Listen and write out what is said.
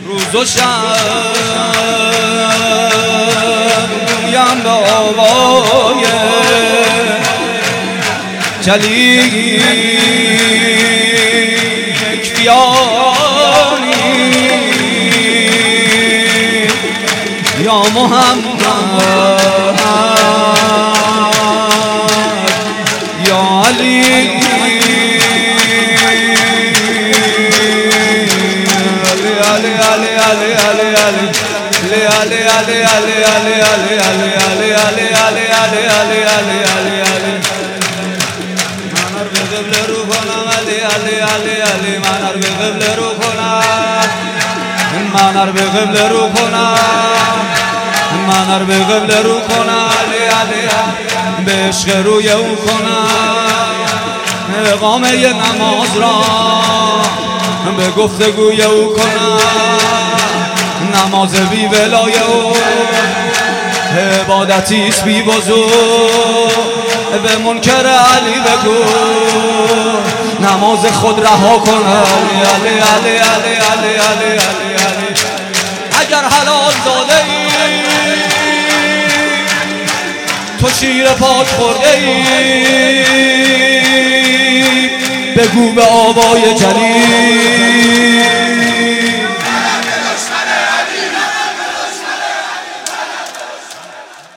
روز و شب گویم به آوای جلیل اکفیانی یا محمد یا علی منر به قبل رو کنم منر به قبل رو کنم به عشق روی او کنم اقامه نماز را به گفتگوی او کنم نماز بی ولای او عبادتیست بی وضو به منکر علی بگو نماز خود رها کن علی علی علی علی علی علی علی علی اگر حلال زاده ای تو شیر پاک خورده ای بگو به آوای جلیل